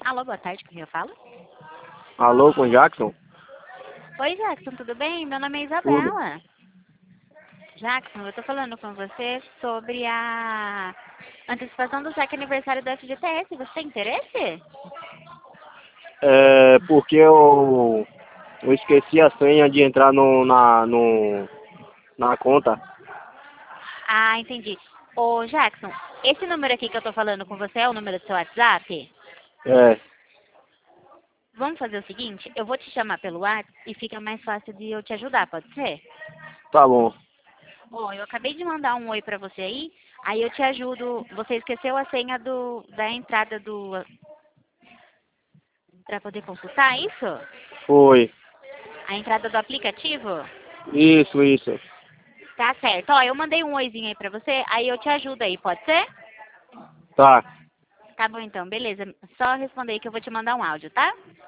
Alô, boa tarde, com quem eu falo? Alô, com Jackson? Oi, Jackson, tudo bem? Meu nome é Tudo. Isabela. Jackson, eu tô falando com você sobre a antecipação do cheque aniversário da FGTS. Você tem interesse? É porque eu esqueci a senha de entrar na conta. Ah, entendi. Ô, Jackson, esse número aqui que eu tô falando com você é o número do seu WhatsApp? É, Vamos fazer o seguinte, eu vou te chamar pelo WhatsApp e fica mais fácil de eu te ajudar, pode ser? tá bom. Bom, eu acabei de mandar um oi pra você aí eu te ajudo. Você esqueceu a senha da entrada para poder consultar isso? Foi. A entrada do aplicativo? Isso. Tá certo. Ó, eu mandei um oizinho aí pra você, aí eu te ajudo aí, pode ser? Tá. Tá bom então, beleza. Só responder aí que eu vou te mandar um áudio, tá?